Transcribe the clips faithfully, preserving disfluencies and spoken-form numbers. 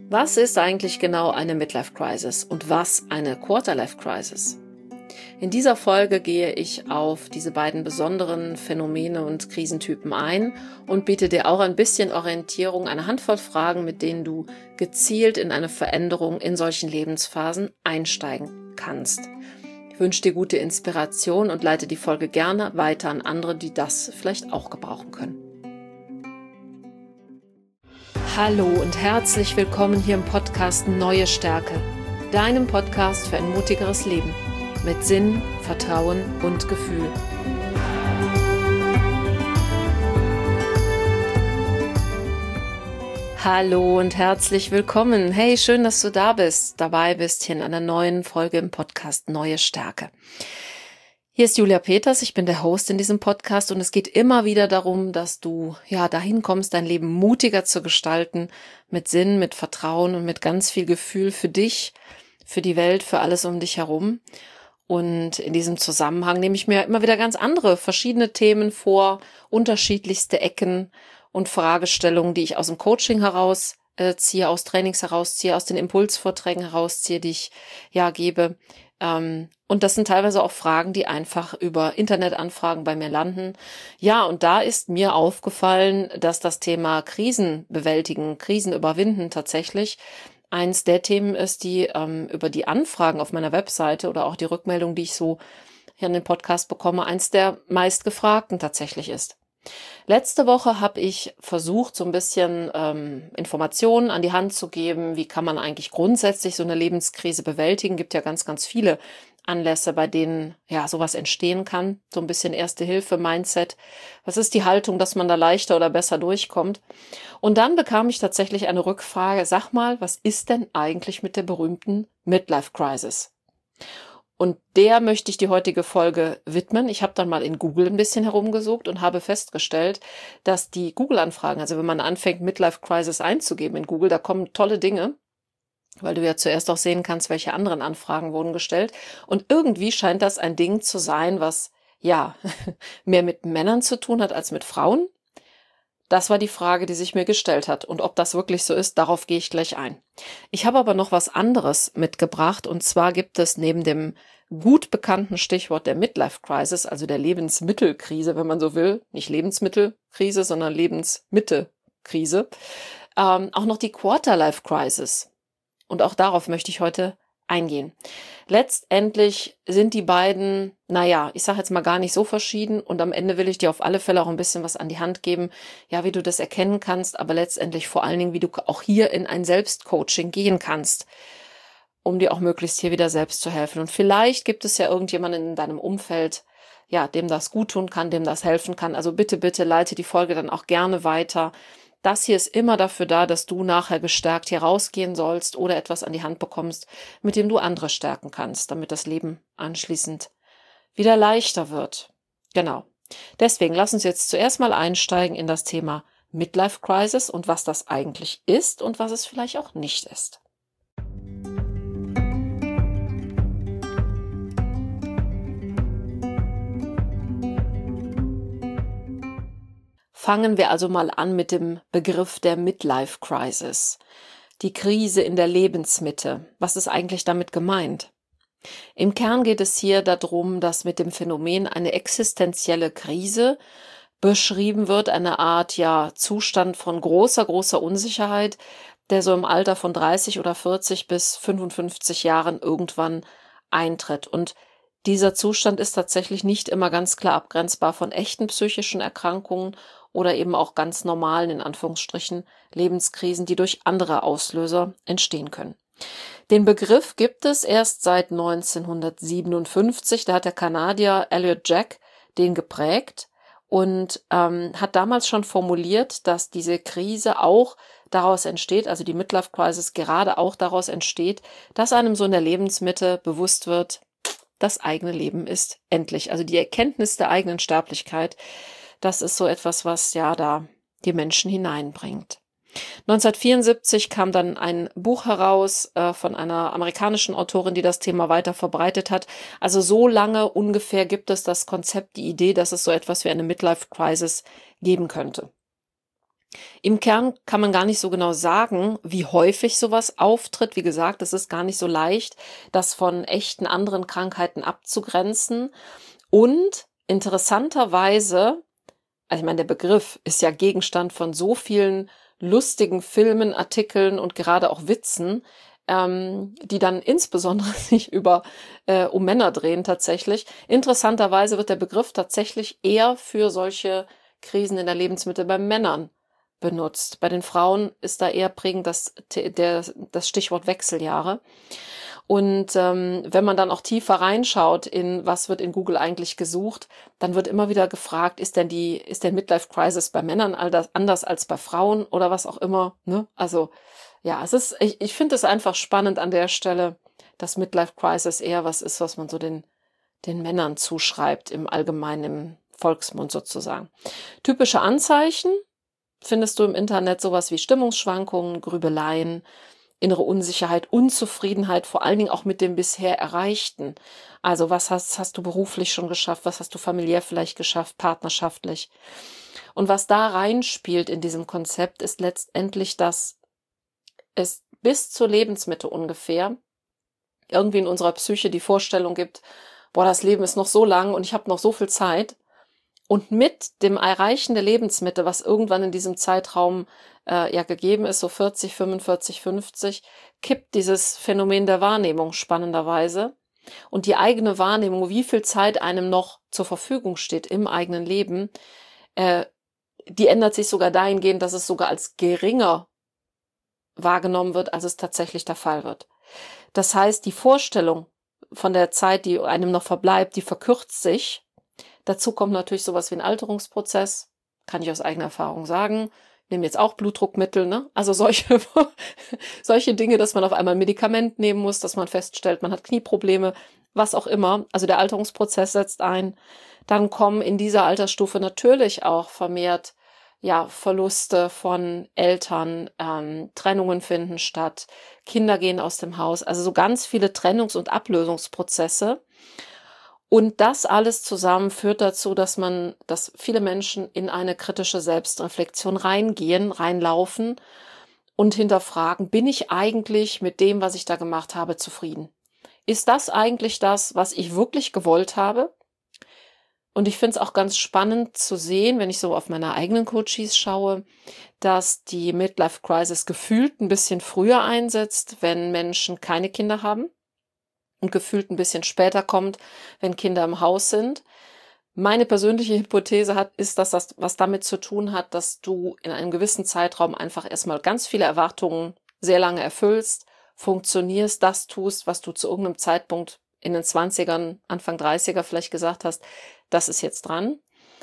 Was ist eigentlich genau eine Midlife-Crisis und was eine Quarter-Life-Crisis? In dieser Folge gehe ich auf diese beiden besonderen Phänomene und Krisentypen ein und biete dir auch ein bisschen Orientierung, eine Handvoll Fragen, mit denen du gezielt in eine Veränderung in solchen Lebensphasen einsteigen kannst. Ich wünsche dir gute Inspiration und leite die Folge gerne weiter an andere, die das vielleicht auch gebrauchen können. Hallo und herzlich willkommen hier im Podcast Neue Stärke, deinem Podcast für ein mutigeres Leben mit Sinn, Vertrauen und Gefühl. Hallo und herzlich willkommen. Hey, schön, dass du da bist, dabei bist hier in einer neuen Folge im Podcast Neue Stärke. Hier ist Julia Peters, ich bin der Host in diesem Podcast und es geht immer wieder darum, dass du ja dahin kommst, dein Leben mutiger zu gestalten, mit Sinn, mit Vertrauen und mit ganz viel Gefühl für dich, für die Welt, für alles um dich herum. Und in diesem Zusammenhang nehme ich mir immer wieder ganz andere, verschiedene Themen vor, unterschiedlichste Ecken und Fragestellungen, die ich aus dem Coaching heraus äh, ziehe, aus Trainings herausziehe, aus den Impulsvorträgen herausziehe, die ich ja gebe. Ähm, und das sind teilweise auch Fragen, die einfach über Internetanfragen bei mir landen. Ja, und da ist mir aufgefallen, dass das Thema Krisen bewältigen, Krisen überwinden tatsächlich eins der Themen ist, die ähm, über die Anfragen auf meiner Webseite oder auch die Rückmeldung, die ich so hier an den Podcast bekomme, eins der meistgefragten tatsächlich ist. Letzte Woche habe ich versucht, so ein bisschen ähm, Informationen an die Hand zu geben, wie kann man eigentlich grundsätzlich so eine Lebenskrise bewältigen. Gibt ja ganz, ganz viele Anlässe, bei denen ja sowas entstehen kann. So ein bisschen Erste Hilfe, Mindset. Was ist die Haltung, dass man da leichter oder besser durchkommt? Und dann bekam ich tatsächlich eine Rückfrage. Sag mal, was ist denn eigentlich mit der berühmten Midlife Crisis? Und der möchte ich die heutige Folge widmen. Ich habe dann mal in Google ein bisschen herumgesucht und habe festgestellt, dass die Google-Anfragen, also wenn man anfängt, Midlife Crisis einzugeben in Google, da kommen tolle Dinge, weil du ja zuerst auch sehen kannst, welche anderen Anfragen wurden gestellt. Und irgendwie scheint das ein Ding zu sein, was ja mehr mit Männern zu tun hat als mit Frauen. Das war die Frage, die sich mir gestellt hat. Und ob das wirklich so ist, darauf gehe ich gleich ein. Ich habe aber noch was anderes mitgebracht. Und zwar gibt es neben dem gut bekannten Stichwort der Midlife Crisis, also der Lebensmittelkrise, wenn man so will, nicht Lebensmittelkrise, sondern Lebensmittelkrise, ähm, auch noch die Quarter-Life Crisis. Und auch darauf möchte ich heute eingehen. Letztendlich sind die beiden, naja, ich sage jetzt mal gar nicht so verschieden und am Ende will ich dir auf alle Fälle auch ein bisschen was an die Hand geben, ja, wie du das erkennen kannst, aber letztendlich vor allen Dingen, wie du auch hier in ein Selbstcoaching gehen kannst, um dir auch möglichst hier wieder selbst zu helfen. Und vielleicht gibt es ja irgendjemanden in deinem Umfeld, ja, dem das gut tun kann, dem das helfen kann. Also bitte, bitte leite die Folge dann auch gerne weiter. Das hier ist immer dafür da, dass du nachher gestärkt hier rausgehen sollst oder etwas an die Hand bekommst, mit dem du andere stärken kannst, damit das Leben anschließend wieder leichter wird. Genau. Deswegen lass uns jetzt zuerst mal einsteigen in das Thema Midlife Crisis und was das eigentlich ist und was es vielleicht auch nicht ist. Fangen wir also mal an mit dem Begriff der Midlife Crisis. Die Krise in der Lebensmitte. Was ist eigentlich damit gemeint? Im Kern geht es hier darum, dass mit dem Phänomen eine existenzielle Krise beschrieben wird, eine Art ja Zustand von großer, großer Unsicherheit, der so im Alter von dreißig oder vierzig bis fünfundfünfzig Jahren irgendwann eintritt. Und dieser Zustand ist tatsächlich nicht immer ganz klar abgrenzbar von echten psychischen Erkrankungen oder eben auch ganz normalen, in Anführungsstrichen, Lebenskrisen, die durch andere Auslöser entstehen können. Den Begriff gibt es erst seit neunzehnhundertsiebenundfünfzig, da hat der Kanadier Elliot Jack den geprägt und ähm, hat damals schon formuliert, dass diese Krise auch daraus entsteht, also die Midlife Crisis gerade auch daraus entsteht, dass einem so in der Lebensmitte bewusst wird, das eigene Leben ist endlich. Also die Erkenntnis der eigenen Sterblichkeit, das ist so etwas, was ja da die Menschen hineinbringt. neunzehnhundertvierundsiebzig kam dann ein Buch heraus äh, von einer amerikanischen Autorin, die das Thema weiter verbreitet hat. Also so lange ungefähr gibt es das Konzept, die Idee, dass es so etwas wie eine Midlife Crisis geben könnte. Im Kern kann man gar nicht so genau sagen, wie häufig sowas auftritt. Wie gesagt, es ist gar nicht so leicht, das von echten anderen Krankheiten abzugrenzen. Und interessanterweise, also ich meine, der Begriff ist ja Gegenstand von so vielen lustigen Filmen, Artikeln und gerade auch Witzen, ähm, die dann insbesondere sich über äh, um Männer drehen tatsächlich. Interessanterweise wird der Begriff tatsächlich eher für solche Krisen in der Lebensmittel bei Männern benutzt. Bei den Frauen ist da eher prägend das, der, das Stichwort Wechseljahre. Und ähm, wenn man dann auch tiefer reinschaut in, was wird in Google eigentlich gesucht, dann wird immer wieder gefragt, ist denn die, ist der Midlife Crisis bei Männern all das anders als bei Frauen oder was auch immer, ne? Also, ja, es ist, ich, ich finde es einfach spannend an der Stelle, dass Midlife Crisis eher was ist, was man so den, den Männern zuschreibt, im Allgemeinen, im Volksmund sozusagen. Typische Anzeichen findest du im Internet sowas wie Stimmungsschwankungen, Grübeleien, innere Unsicherheit, Unzufriedenheit, vor allen Dingen auch mit dem bisher Erreichten. Also was hast, hast du beruflich schon geschafft, was hast du familiär vielleicht geschafft, partnerschaftlich. Und was da reinspielt in diesem Konzept, ist letztendlich, dass es bis zur Lebensmitte ungefähr irgendwie in unserer Psyche die Vorstellung gibt, boah, das Leben ist noch so lang und ich habe noch so viel Zeit. Und mit dem Erreichen der Lebensmitte, was irgendwann in diesem Zeitraum äh, ja gegeben ist, so vierzig, fünfundvierzig, fünfzig, kippt dieses Phänomen der Wahrnehmung spannenderweise. Und die eigene Wahrnehmung, wie viel Zeit einem noch zur Verfügung steht im eigenen Leben, äh, die ändert sich sogar dahingehend, dass es sogar als geringer wahrgenommen wird, als es tatsächlich der Fall wird. Das heißt, die Vorstellung von der Zeit, die einem noch verbleibt, die verkürzt sich. Dazu kommt natürlich sowas wie ein Alterungsprozess, kann ich aus eigener Erfahrung sagen. Ich nehme jetzt auch Blutdruckmittel, ne? Also solche, solche Dinge, dass man auf einmal ein Medikament nehmen muss, dass man feststellt, man hat Knieprobleme, was auch immer. Also der Alterungsprozess setzt ein. Dann kommen in dieser Altersstufe natürlich auch vermehrt ja Verluste von Eltern, ähm, Trennungen finden statt, Kinder gehen aus dem Haus. Also so ganz viele Trennungs- und Ablösungsprozesse. Und das alles zusammen führt dazu, dass man, dass viele Menschen in eine kritische Selbstreflexion reingehen, reinlaufen und hinterfragen, bin ich eigentlich mit dem, was ich da gemacht habe, zufrieden? Ist das eigentlich das, was ich wirklich gewollt habe? Und ich finde es auch ganz spannend zu sehen, wenn ich so auf meine eigenen Coaches schaue, dass die Midlife Crisis gefühlt ein bisschen früher einsetzt, wenn Menschen keine Kinder haben. Und gefühlt ein bisschen später kommt, wenn Kinder im Haus sind. Meine persönliche Hypothese hat, ist, dass das was damit zu tun hat, dass du in einem gewissen Zeitraum einfach erstmal ganz viele Erwartungen sehr lange erfüllst, funktionierst, das tust, was du zu irgendeinem Zeitpunkt in den zwanzigern, Anfang dreißiger vielleicht gesagt hast, das ist jetzt dran.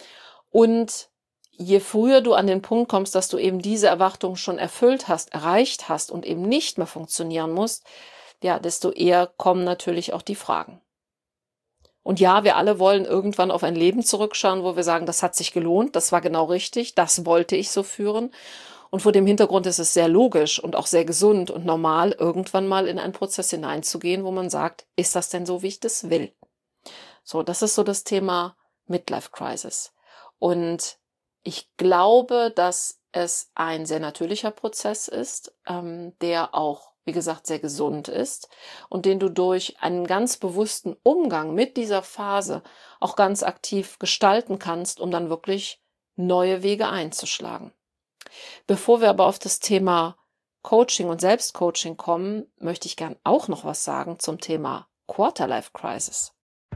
Und je früher du an den Punkt kommst, dass du eben diese Erwartungen schon erfüllt hast, erreicht hast und eben nicht mehr funktionieren musst, ja, desto eher kommen natürlich auch die Fragen. Und ja, wir alle wollen irgendwann auf ein Leben zurückschauen, wo wir sagen, das hat sich gelohnt, das war genau richtig, das wollte ich so führen. Und vor dem Hintergrund ist es sehr logisch und auch sehr gesund und normal, irgendwann mal in einen Prozess hineinzugehen, wo man sagt, ist das denn so, wie ich das will? So, das ist so das Thema Midlife Crisis. Und ich glaube, dass es ein sehr natürlicher Prozess ist, ähm, der auch, wie gesagt, sehr gesund ist und den du durch einen ganz bewussten Umgang mit dieser Phase auch ganz aktiv gestalten kannst, um dann wirklich neue Wege einzuschlagen. Bevor wir aber auf das Thema Coaching und Selbstcoaching kommen, möchte ich gern auch noch was sagen zum Thema Quarterlife Crisis.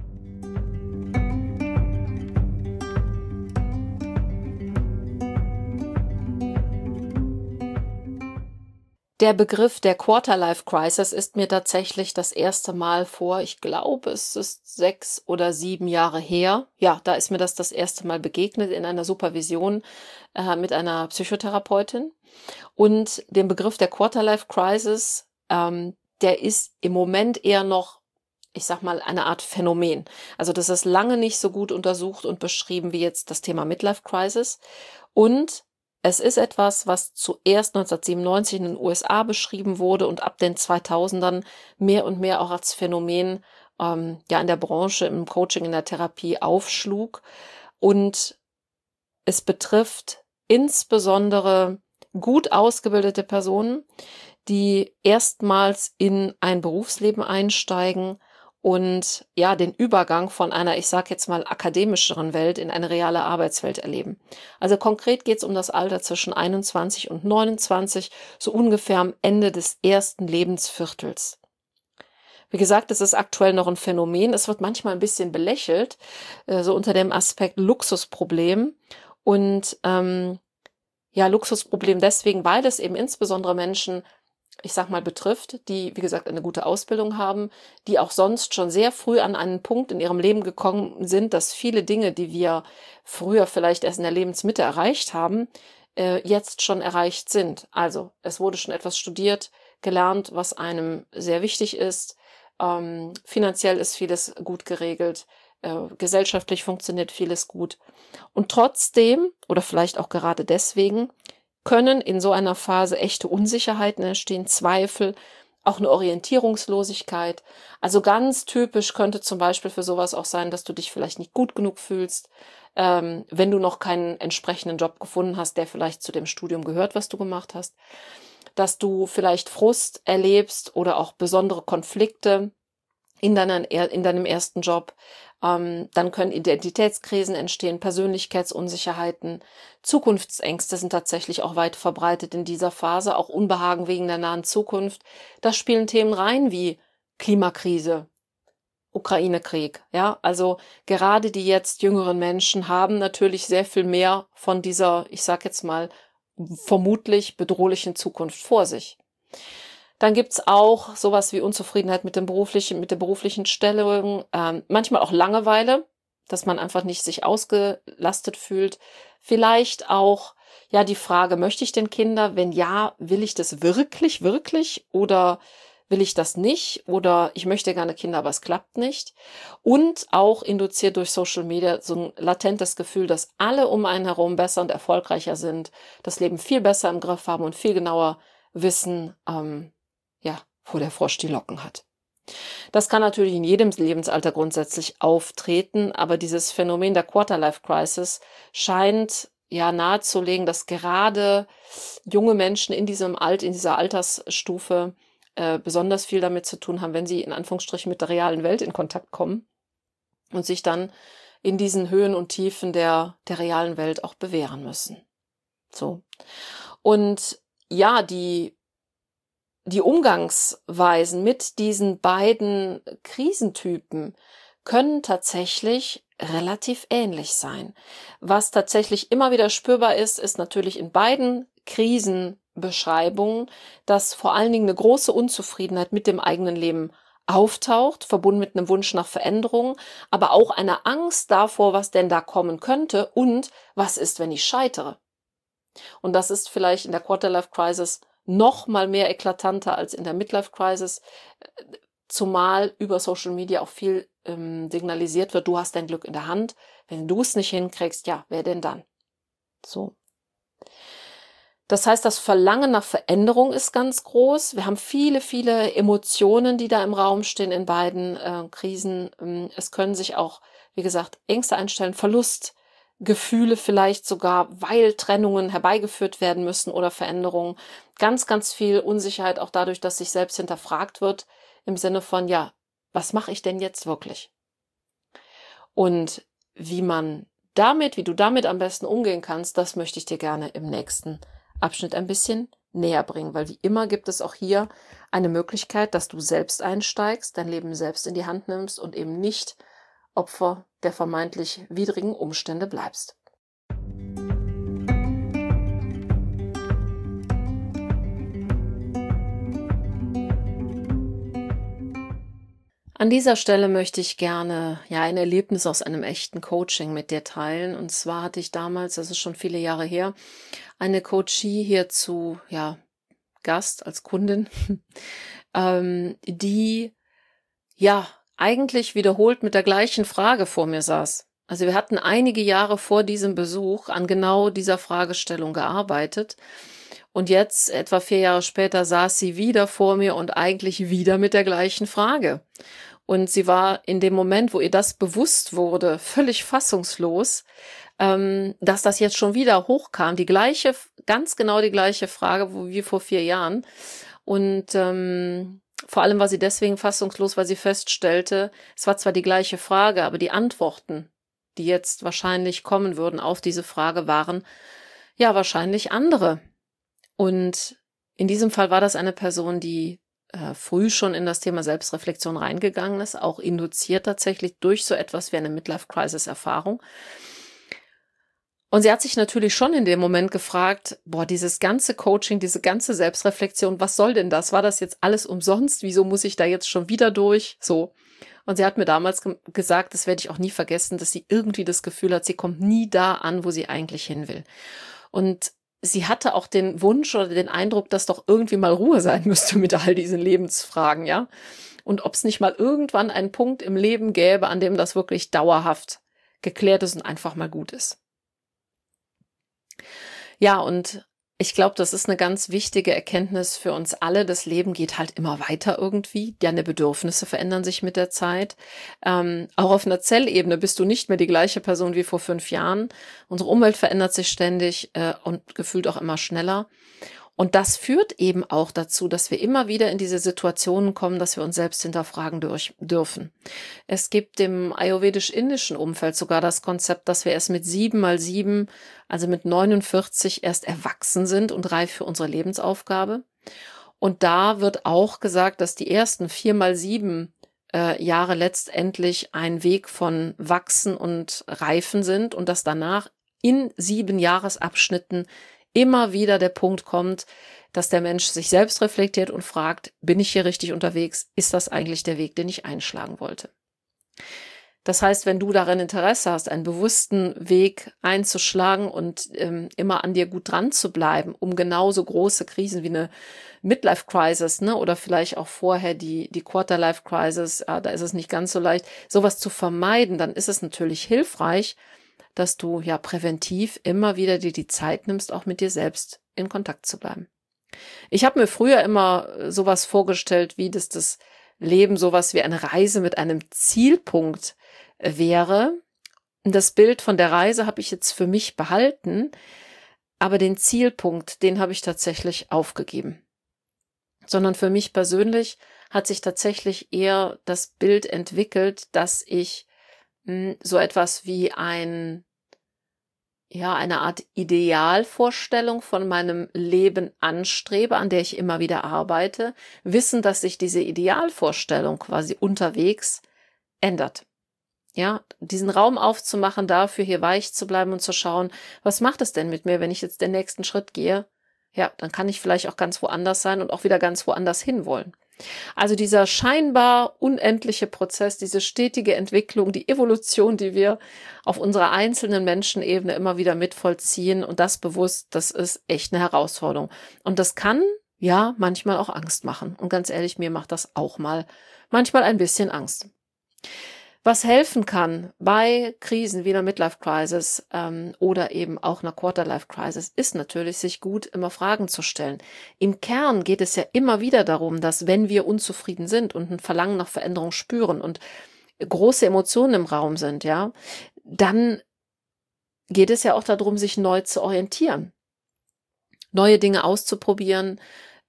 Der Begriff der Quarterlife Crisis ist mir tatsächlich das erste Mal vor, ich glaube, es ist sechs oder sieben Jahre her. Ja, da ist mir das das erste Mal begegnet in einer Supervision äh, mit einer Psychotherapeutin. Und den Begriff der Quarterlife Crisis, ähm, der ist im Moment eher noch, ich sag mal, eine Art Phänomen. Also das ist lange nicht so gut untersucht und beschrieben wie jetzt das Thema Midlife Crisis. Und es ist etwas, was zuerst neunzehnhundertsiebenundneunzig in den U S A beschrieben wurde und ab den zweitausendern mehr und mehr auch als Phänomen ähm, ja in der Branche, im Coaching, in der Therapie aufschlug. Und es betrifft insbesondere gut ausgebildete Personen, die erstmals in ein Berufsleben einsteigen und ja, den Übergang von einer, ich sage jetzt mal, akademischeren Welt in eine reale Arbeitswelt erleben. Also konkret geht es um das Alter zwischen einundzwanzig und neunundzwanzig, so ungefähr am Ende des ersten Lebensviertels. Wie gesagt, es ist aktuell noch ein Phänomen. Es wird manchmal ein bisschen belächelt, äh, so unter dem Aspekt Luxusproblem. Und ähm, ja, Luxusproblem deswegen, weil es eben insbesondere Menschen, ich sag mal, betrifft, die, wie gesagt, eine gute Ausbildung haben, die auch sonst schon sehr früh an einen Punkt in ihrem Leben gekommen sind, dass viele Dinge, die wir früher vielleicht erst in der Lebensmitte erreicht haben, äh, jetzt schon erreicht sind. Also, es wurde schon etwas studiert, gelernt, was einem sehr wichtig ist. Ähm, finanziell ist vieles gut geregelt. Äh, gesellschaftlich funktioniert vieles gut. Und trotzdem, oder vielleicht auch gerade deswegen, können in so einer Phase echte Unsicherheiten entstehen, Zweifel, auch eine Orientierungslosigkeit. Also ganz typisch könnte zum Beispiel für sowas auch sein, dass du dich vielleicht nicht gut genug fühlst, ähm, wenn du noch keinen entsprechenden Job gefunden hast, der vielleicht zu dem Studium gehört, was du gemacht hast. Dass du vielleicht Frust erlebst oder auch besondere Konflikte in, deiner, in deinem ersten Job. Ähm, dann können Identitätskrisen entstehen, Persönlichkeitsunsicherheiten, Zukunftsängste sind tatsächlich auch weit verbreitet in dieser Phase, auch Unbehagen wegen der nahen Zukunft. Da spielen Themen rein wie Klimakrise, Ukraine-Krieg. Ja, also gerade die jetzt jüngeren Menschen haben natürlich sehr viel mehr von dieser, ich sag jetzt mal, vermutlich bedrohlichen Zukunft vor sich. Dann gibt's auch sowas wie Unzufriedenheit mit dem beruflichen, mit der beruflichen Stellung, ähm, manchmal auch Langeweile, dass man einfach nicht sich ausgelastet fühlt. Vielleicht auch, ja, die Frage, möchte ich denn Kinder? Wenn ja, will ich das wirklich, wirklich? Oder will ich das nicht? Oder ich möchte gerne Kinder, aber es klappt nicht. Und auch induziert durch Social Media so ein latentes Gefühl, dass alle um einen herum besser und erfolgreicher sind, das Leben viel besser im Griff haben und viel genauer wissen, ähm, ja, wo der Frosch die Locken hat. Das kann natürlich in jedem Lebensalter grundsätzlich auftreten, aber dieses Phänomen der Quarter-Life-Crisis scheint ja nahezulegen, dass gerade junge Menschen in diesem Alt, in dieser Altersstufe äh, besonders viel damit zu tun haben, wenn sie in Anführungsstrichen mit der realen Welt in Kontakt kommen und sich dann in diesen Höhen und Tiefen der, der realen Welt auch bewähren müssen. So. Und ja, die Die Umgangsweisen mit diesen beiden Krisentypen können tatsächlich relativ ähnlich sein. Was tatsächlich immer wieder spürbar ist, ist natürlich in beiden Krisenbeschreibungen, dass vor allen Dingen eine große Unzufriedenheit mit dem eigenen Leben auftaucht, verbunden mit einem Wunsch nach Veränderung, aber auch eine Angst davor, was denn da kommen könnte und was ist, wenn ich scheitere. Und das ist vielleicht in der Quarter-Life-Crisis noch mal mehr eklatanter als in der Midlife-Crisis, zumal über Social Media auch viel ähm, signalisiert wird, du hast dein Glück in der Hand. Wenn du es nicht hinkriegst, ja, wer denn dann? So. Das heißt, das Verlangen nach Veränderung ist ganz groß. Wir haben viele, viele Emotionen, die da im Raum stehen in beiden äh, Krisen. Es können sich auch, wie gesagt, Ängste einstellen, Verlust, Gefühle vielleicht sogar, weil Trennungen herbeigeführt werden müssen oder Veränderungen. Ganz, ganz viel Unsicherheit auch dadurch, dass sich selbst hinterfragt wird im Sinne von, ja, was mache ich denn jetzt wirklich? Und wie man damit, wie du damit am besten umgehen kannst, das möchte ich dir gerne im nächsten Abschnitt ein bisschen näher bringen, weil wie immer gibt es auch hier eine Möglichkeit, dass du selbst einsteigst, dein Leben selbst in die Hand nimmst und eben nicht Opfer der vermeintlich widrigen Umstände bleibst. An dieser Stelle möchte ich gerne ja ein Erlebnis aus einem echten Coaching mit dir teilen. Und zwar hatte ich damals, das ist schon viele Jahre her, eine Coachie hier zu ja, Gast als Kundin, ähm, die ja eigentlich wiederholt mit der gleichen Frage vor mir saß. Also wir hatten einige Jahre vor diesem Besuch an genau dieser Fragestellung gearbeitet. Und jetzt, etwa vier Jahre später, saß sie wieder vor mir und eigentlich wieder mit der gleichen Frage. Und sie war in dem Moment, wo ihr das bewusst wurde, völlig fassungslos, ähm, dass das jetzt schon wieder hochkam. Die gleiche, ganz genau die gleiche Frage wie vor vier Jahren. Und ähm, vor allem war sie deswegen fassungslos, weil sie feststellte, es war zwar die gleiche Frage, aber die Antworten, die jetzt wahrscheinlich kommen würden auf diese Frage, waren ja wahrscheinlich andere. Und in diesem Fall war das eine Person, die äh, früh schon in das Thema Selbstreflexion reingegangen ist, auch induziert tatsächlich durch so etwas wie eine Midlife-Crisis-Erfahrung. Und sie hat sich natürlich schon in dem Moment gefragt, boah, dieses ganze Coaching, diese ganze Selbstreflexion, was soll denn das? War das jetzt alles umsonst? Wieso muss ich da jetzt schon wieder durch? So. Und sie hat mir damals ge- gesagt, das werde ich auch nie vergessen, dass sie irgendwie das Gefühl hat, sie kommt nie da an, wo sie eigentlich hin will. Und sie hatte auch den Wunsch oder den Eindruck, dass doch irgendwie mal Ruhe sein müsste mit all diesen Lebensfragen, ja. Und ob es nicht mal irgendwann einen Punkt im Leben gäbe, an dem das wirklich dauerhaft geklärt ist und einfach mal gut ist. Ja, und ich glaube, das ist eine ganz wichtige Erkenntnis für uns alle. Das Leben geht halt immer weiter irgendwie. Deine Bedürfnisse verändern sich mit der Zeit. Ähm, auch auf einer Zellebene bist du nicht mehr die gleiche Person wie vor fünf Jahren. Unsere Umwelt verändert sich ständig äh, und gefühlt auch immer schneller. Und das führt eben auch dazu, dass wir immer wieder in diese Situationen kommen, dass wir uns selbst hinterfragen durch, dürfen. Es gibt im ayurvedisch-indischen Umfeld sogar das Konzept, dass wir erst mit sieben mal sieben, also mit neunundvierzig, erst erwachsen sind und reif für unsere Lebensaufgabe. Und da wird auch gesagt, dass die ersten vier mal sieben äh, Jahre letztendlich ein Weg von Wachsen und Reifen sind und dass danach in sieben Jahresabschnitten immer wieder der Punkt kommt, dass der Mensch sich selbst reflektiert und fragt, bin ich hier richtig unterwegs? Ist das eigentlich der Weg, den ich einschlagen wollte? Das heißt, wenn du darin Interesse hast, einen bewussten Weg einzuschlagen und ähm, immer an dir gut dran zu bleiben, um genauso große Krisen wie eine Midlife-Crisis, ne, oder vielleicht auch vorher die, die Quarter-Life-Crisis, äh, da ist es nicht ganz so leicht, sowas zu vermeiden, dann ist es natürlich hilfreich, dass du ja präventiv immer wieder dir die Zeit nimmst, auch mit dir selbst in Kontakt zu bleiben. Ich habe mir früher immer sowas vorgestellt, wie dass das Leben sowas wie eine Reise mit einem Zielpunkt wäre. Das Bild von der Reise habe ich jetzt für mich behalten, aber den Zielpunkt, den habe ich tatsächlich aufgegeben. Sondern für mich persönlich hat sich tatsächlich eher das Bild entwickelt, dass ich so etwas wie ein, ja, eine Art Idealvorstellung von meinem Leben anstrebe, an der ich immer wieder arbeite, wissen, dass sich diese Idealvorstellung quasi unterwegs ändert. Ja, diesen Raum aufzumachen, dafür hier weich zu bleiben und zu schauen, was macht es denn mit mir, wenn ich jetzt den nächsten Schritt gehe? Ja, dann kann ich vielleicht auch ganz woanders sein und auch wieder ganz woanders hinwollen. Also dieser scheinbar unendliche Prozess, diese stetige Entwicklung, die Evolution, die wir auf unserer einzelnen Menschenebene immer wieder mitvollziehen und das bewusst, das ist echt eine Herausforderung. Und das kann, ja, manchmal auch Angst machen. Und ganz ehrlich, mir macht das auch mal manchmal ein bisschen Angst. Was helfen kann bei Krisen wie einer Midlife-Crisis ähm, oder eben auch einer Quarter-Life-Crisis, ist natürlich, sich gut immer Fragen zu stellen. Im Kern geht es ja immer wieder darum, dass wenn wir unzufrieden sind und ein Verlangen nach Veränderung spüren und große Emotionen im Raum sind, ja, dann geht es ja auch darum, sich neu zu orientieren, neue Dinge auszuprobieren.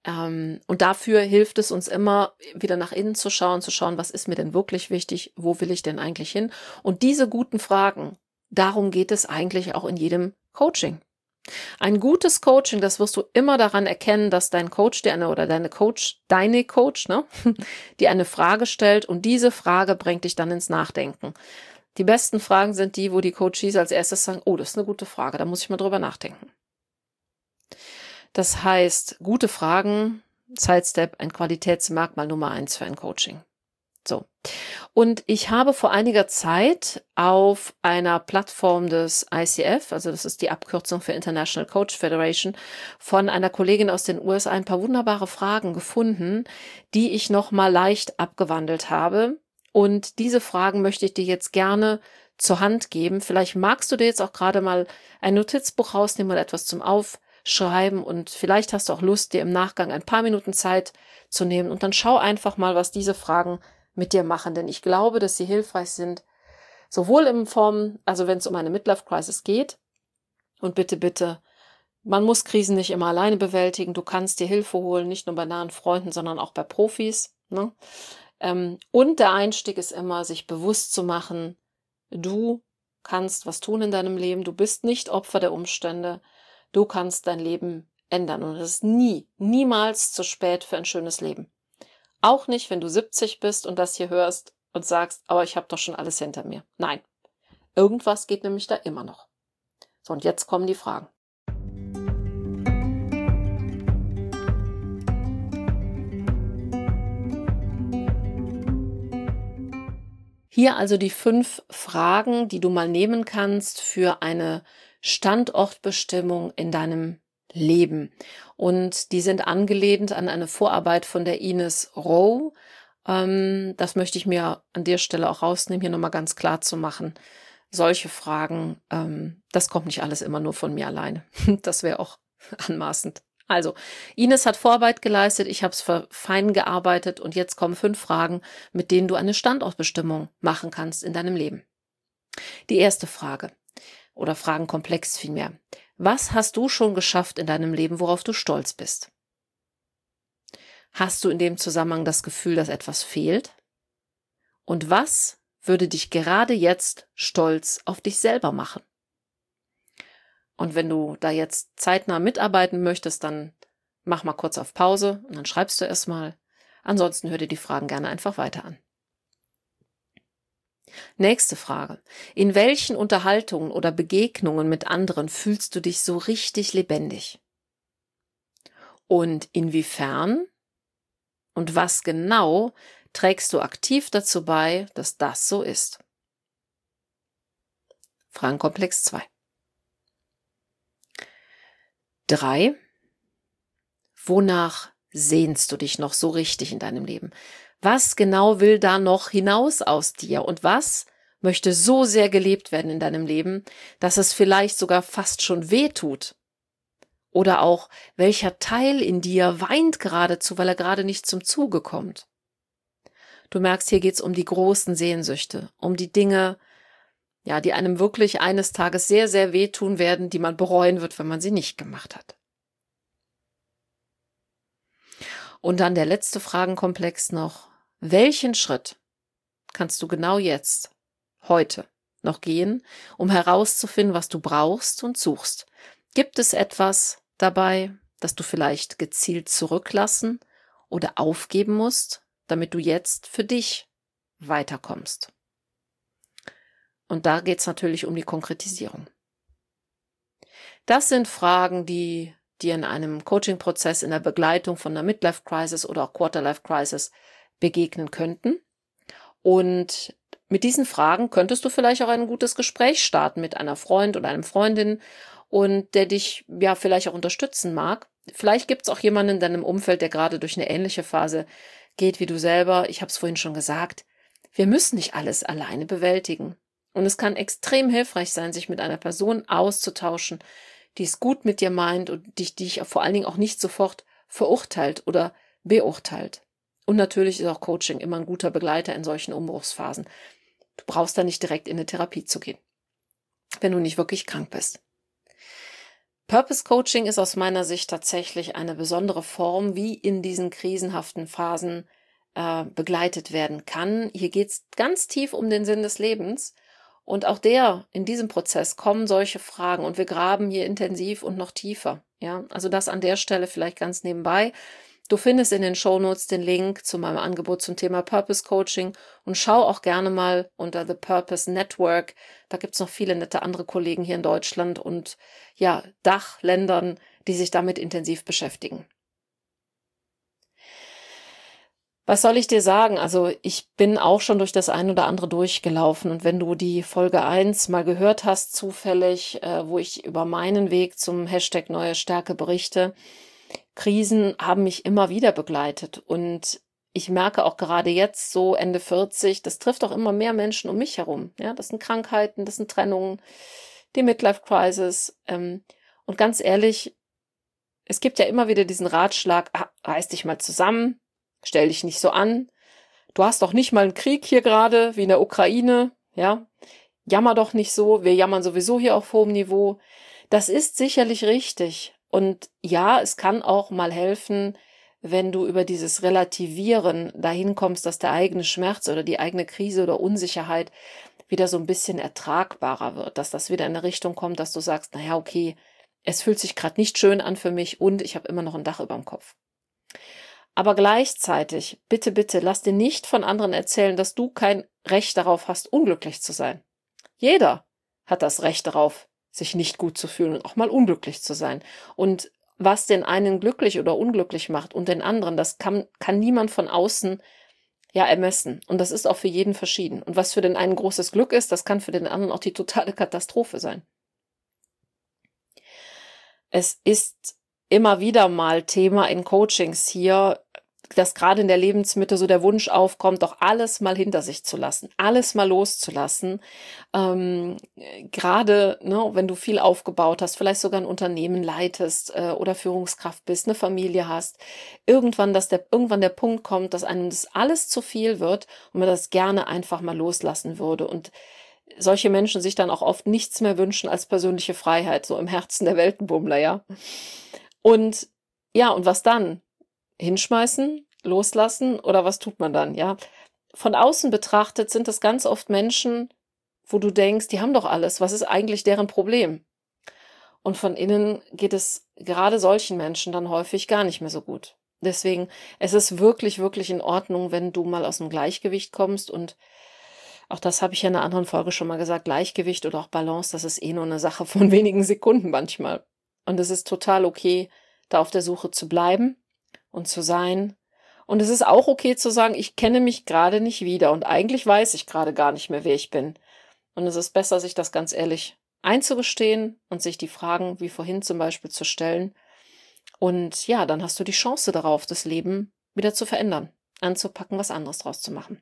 Und dafür hilft es uns immer, wieder nach innen zu schauen, zu schauen, was ist mir denn wirklich wichtig, wo will ich denn eigentlich hin? Und diese guten Fragen, darum geht es eigentlich auch in jedem Coaching. Ein gutes Coaching, das wirst du immer daran erkennen, dass dein Coach dir eine oder deine Coach, deine Coach, ne, dir eine Frage stellt und diese Frage bringt dich dann ins Nachdenken. Die besten Fragen sind die, wo die Coaches als erstes sagen, oh, das ist eine gute Frage, da muss ich mal drüber nachdenken. Das heißt, gute Fragen, Sidestep, ein Qualitätsmerkmal Nummer eins für ein Coaching. So. Und ich habe vor einiger Zeit auf einer Plattform des I C F, also das ist die Abkürzung für International Coach Federation, von einer Kollegin aus den U S A ein paar wunderbare Fragen gefunden, die ich nochmal leicht abgewandelt habe. Und diese Fragen möchte ich dir jetzt gerne zur Hand geben. Vielleicht magst du dir jetzt auch gerade mal ein Notizbuch rausnehmen oder etwas zum Auf schreiben und vielleicht hast du auch Lust, dir im Nachgang ein paar Minuten Zeit zu nehmen und dann schau einfach mal, was diese Fragen mit dir machen, denn ich glaube, dass sie hilfreich sind, Sowohl in Form, also wenn es um eine Midlife-Crisis geht, und bitte, bitte, man muss Krisen nicht immer alleine bewältigen, du kannst dir Hilfe holen, nicht nur bei nahen Freunden, sondern auch bei Profis, ne? Ähm, und der Einstieg ist immer, sich bewusst zu machen, du kannst was tun in deinem Leben, du bist nicht Opfer der Umstände, du kannst dein Leben ändern und es ist nie, niemals zu spät für ein schönes Leben. Auch nicht, wenn du siebzig bist und das hier hörst und sagst, aber ich habe doch schon alles hinter mir. Nein, irgendwas geht nämlich da immer noch. So, und jetzt kommen die Fragen. Hier also die fünf Fragen, die du mal nehmen kannst für eine Standortbestimmung in deinem Leben. Und die sind angelehnt an eine Vorarbeit von der Ines Rowe. Ähm, das möchte ich mir an der Stelle auch rausnehmen, hier nochmal ganz klar zu machen. Solche Fragen, ähm, das kommt nicht alles immer nur von mir alleine. Das wäre auch anmaßend. Also, Ines hat Vorarbeit geleistet, ich habe es fein gearbeitet und jetzt kommen fünf Fragen, mit denen du eine Standortbestimmung machen kannst in deinem Leben. Die erste Frage, oder Fragenkomplex vielmehr. Was hast du schon geschafft in deinem Leben, worauf du stolz bist? Hast du in dem Zusammenhang das Gefühl, dass etwas fehlt? Und was würde dich gerade jetzt stolz auf dich selber machen? Und wenn du da jetzt zeitnah mitarbeiten möchtest, dann mach mal kurz auf Pause und dann schreibst du erst mal. Ansonsten hör dir die Fragen gerne einfach weiter an. Nächste Frage. In welchen Unterhaltungen oder Begegnungen mit anderen fühlst du dich so richtig lebendig? Und inwiefern und was genau trägst du aktiv dazu bei, dass das so ist? Fragenkomplex zwei. Drei. Wonach sehnst du dich noch so richtig in deinem Leben? Was genau will da noch hinaus aus dir? Und was möchte so sehr gelebt werden in deinem Leben, dass es vielleicht sogar fast schon weh tut? Oder auch, welcher Teil in dir weint geradezu, weil er gerade nicht zum Zuge kommt? Du merkst, hier geht's um die großen Sehnsüchte, um die Dinge, ja, die einem wirklich eines Tages sehr, sehr wehtun werden, die man bereuen wird, wenn man sie nicht gemacht hat. Und dann der letzte Fragenkomplex noch. Welchen Schritt kannst du genau jetzt, heute, noch gehen, um herauszufinden, was du brauchst und suchst? Gibt es etwas dabei, das du vielleicht gezielt zurücklassen oder aufgeben musst, damit du jetzt für dich weiterkommst? Und da geht es natürlich um die Konkretisierung. Das sind Fragen, die dir in einem Coaching-Prozess, in der Begleitung von einer Midlife-Crisis oder auch Quarter-Life-Crisis begegnen könnten. Und mit diesen Fragen könntest du vielleicht auch ein gutes Gespräch starten mit einer Freund oder einem Freundin und der dich ja vielleicht auch unterstützen mag. Vielleicht gibt es auch jemanden in deinem Umfeld, der gerade durch eine ähnliche Phase geht wie du selber. Ich habe es vorhin schon gesagt, wir müssen nicht alles alleine bewältigen. Und es kann extrem hilfreich sein, sich mit einer Person auszutauschen, die es gut mit dir meint und dich, dich vor allen Dingen auch nicht sofort verurteilt oder beurteilt. Und natürlich ist auch Coaching immer ein guter Begleiter in solchen Umbruchsphasen. Du brauchst da nicht direkt in eine Therapie zu gehen, wenn du nicht wirklich krank bist. Purpose Coaching ist aus meiner Sicht tatsächlich eine besondere Form, wie in diesen krisenhaften Phasen äh, begleitet werden kann. Hier geht es ganz tief um den Sinn des Lebens. Und auch der, in diesem Prozess kommen solche Fragen und wir graben hier intensiv und noch tiefer. Ja, also das an der Stelle vielleicht ganz nebenbei. Du findest in den Shownotes den Link zu meinem Angebot zum Thema Purpose Coaching und schau auch gerne mal unter The Purpose Network. Da gibt's noch viele nette andere Kollegen hier in Deutschland und ja, Dachländern, die sich damit intensiv beschäftigen. Was soll ich dir sagen? Also ich bin auch schon durch das ein oder andere durchgelaufen und wenn du die Folge eins mal gehört hast, zufällig, äh, wo ich über meinen Weg zum Hashtag Neue Stärke berichte, Krisen haben mich immer wieder begleitet und ich merke auch gerade jetzt so Ende vierzig, das trifft auch immer mehr Menschen um mich herum. Ja, das sind Krankheiten, das sind Trennungen, die Midlife-Crisis ähm, und ganz ehrlich, es gibt ja immer wieder diesen Ratschlag, ah, reiß dich mal zusammen, stell dich nicht so an. Du hast doch nicht mal einen Krieg hier gerade, wie in der Ukraine, ja. jammer doch nicht so, wir jammern sowieso hier auf hohem Niveau. Das ist sicherlich richtig. Und ja, es kann auch mal helfen, wenn du über dieses Relativieren dahin kommst, dass der eigene Schmerz oder die eigene Krise oder Unsicherheit wieder so ein bisschen ertragbarer wird, dass das wieder in eine Richtung kommt, dass du sagst, naja, okay, es fühlt sich gerade nicht schön an für mich und ich habe immer noch ein Dach über dem Kopf. Aber gleichzeitig, bitte, bitte, lass dir nicht von anderen erzählen, dass du kein Recht darauf hast, unglücklich zu sein. Jeder hat das Recht darauf, sich nicht gut zu fühlen und auch mal unglücklich zu sein. Und was den einen glücklich oder unglücklich macht und den anderen, das kann, kann niemand von außen ja ermessen. Und das ist auch für jeden verschieden. Und was für den einen großes Glück ist, das kann für den anderen auch die totale Katastrophe sein. Es ist immer wieder mal Thema in Coachings hier, dass gerade in der Lebensmitte so der Wunsch aufkommt, doch alles mal hinter sich zu lassen, alles mal loszulassen. Ähm, gerade, ne, wenn du viel aufgebaut hast, vielleicht sogar ein Unternehmen leitest äh, oder Führungskraft bist, eine Familie hast, irgendwann, dass der, irgendwann der Punkt kommt, dass einem das alles zu viel wird und man das gerne einfach mal loslassen würde. Und solche Menschen sich dann auch oft nichts mehr wünschen als persönliche Freiheit, so im Herzen der Weltenbummler, ja. Und ja, und was dann? Hinschmeißen, loslassen oder was tut man dann, ja? Von außen betrachtet sind das ganz oft Menschen, wo du denkst, die haben doch alles, was ist eigentlich deren Problem? Und von innen geht es gerade solchen Menschen dann häufig gar nicht mehr so gut. Deswegen, es ist wirklich, wirklich in Ordnung, wenn du mal aus dem Gleichgewicht kommst und auch das habe ich ja in einer anderen Folge schon mal gesagt, Gleichgewicht oder auch Balance, das ist eh nur eine Sache von wenigen Sekunden manchmal. Und es ist total okay, da auf der Suche zu bleiben und zu sein. Und es ist auch okay zu sagen, ich kenne mich gerade nicht wieder und eigentlich weiß ich gerade gar nicht mehr, wer ich bin. Und es ist besser, sich das ganz ehrlich einzugestehen und sich die Fragen wie vorhin zum Beispiel zu stellen. Und ja, dann hast du die Chance darauf, das Leben wieder zu verändern, anzupacken, was anderes draus zu machen.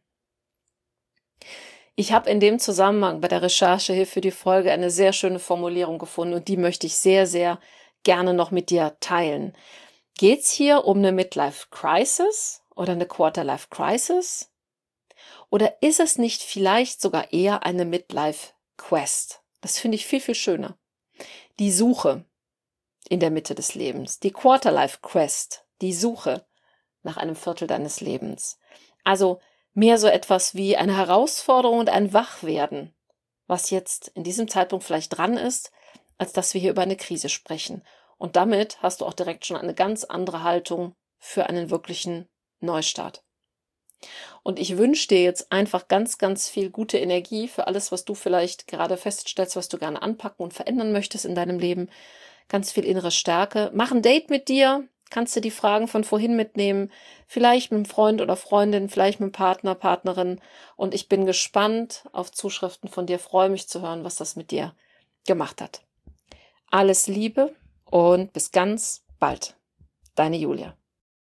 Ich habe in dem Zusammenhang bei der Recherche hier für die Folge eine sehr schöne Formulierung gefunden und die möchte ich sehr, sehr gerne noch mit dir teilen. Geht's hier um eine Midlife-Crisis oder eine Quarter-Life-Crisis? Oder ist es nicht vielleicht sogar eher eine Midlife-Quest? Das finde ich viel, viel schöner. Die Suche in der Mitte des Lebens. Die Quarter-Life-Quest. Die Suche nach einem Viertel deines Lebens. Also mehr so etwas wie eine Herausforderung und ein Wachwerden, was jetzt in diesem Zeitpunkt vielleicht dran ist, als dass wir hier über eine Krise sprechen. Und damit hast du auch direkt schon eine ganz andere Haltung für einen wirklichen Neustart. Und ich wünsche dir jetzt einfach ganz, ganz viel gute Energie für alles, was du vielleicht gerade feststellst, was du gerne anpacken und verändern möchtest in deinem Leben. Ganz viel innere Stärke. Mach ein Date mit dir. Kannst du die Fragen von vorhin mitnehmen. Vielleicht mit einem Freund oder Freundin, vielleicht mit einem Partner, Partnerin. Und ich bin gespannt auf Zuschriften von dir. Freue mich zu hören, was das mit dir gemacht hat. Alles Liebe. Und bis ganz bald. Deine Julia.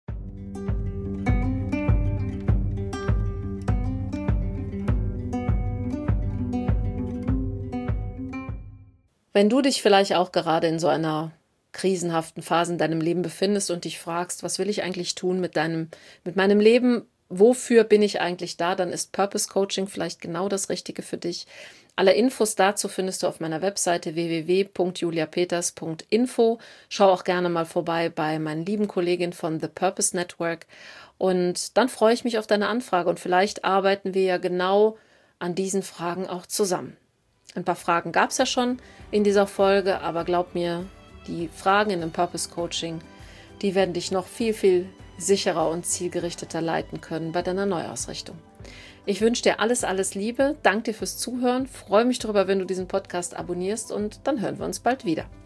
Wenn du dich vielleicht auch gerade in so einer krisenhaften Phase in deinem Leben befindest und dich fragst, was will ich eigentlich tun mit deinem, mit meinem Leben? Wofür bin ich eigentlich da? Dann ist Purpose Coaching vielleicht genau das Richtige für dich. Alle Infos dazu findest du auf meiner Webseite w w w punkt julia peters punkt info. Schau auch gerne mal vorbei bei meinen lieben Kolleginnen von The Purpose Network. Und dann freue ich mich auf deine Anfrage und vielleicht arbeiten wir ja genau an diesen Fragen auch zusammen. Ein paar Fragen gab es ja schon in dieser Folge, aber glaub mir, die Fragen in dem Purpose Coaching, die werden dich noch viel, viel sicherer und zielgerichteter leiten können bei deiner Neuausrichtung. Ich wünsche dir alles, alles Liebe, danke dir fürs Zuhören, freue mich darüber, wenn du diesen Podcast abonnierst und dann hören wir uns bald wieder.